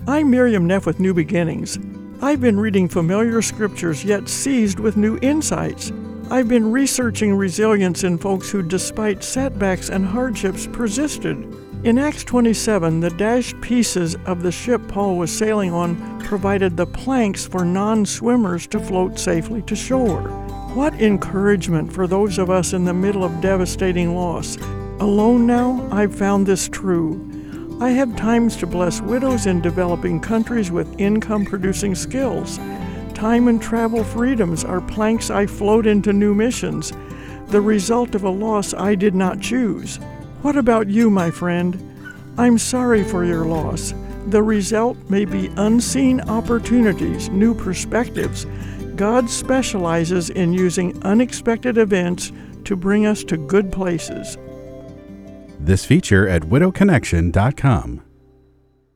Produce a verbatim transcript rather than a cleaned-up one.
I'm Miriam Neff with New Beginnings. I've been reading familiar scriptures yet seized with new insights. I've been researching resilience in folks who, despite setbacks and hardships, persisted. In Acts twenty-seven, the dashed pieces of the ship Paul was sailing on provided the planks for non-swimmers to float safely to shore. What encouragement for those of us in the middle of devastating loss. Alone now, I've found this true. I have times to bless widows in developing countries with income-producing skills. Time and travel freedoms are planks I float into new missions, the result of a loss I did not choose. What about you, my friend? I'm sorry for your loss. The result may be unseen opportunities, new perspectives. God specializes in using unexpected events to bring us to good places. This feature at widow connection dot com.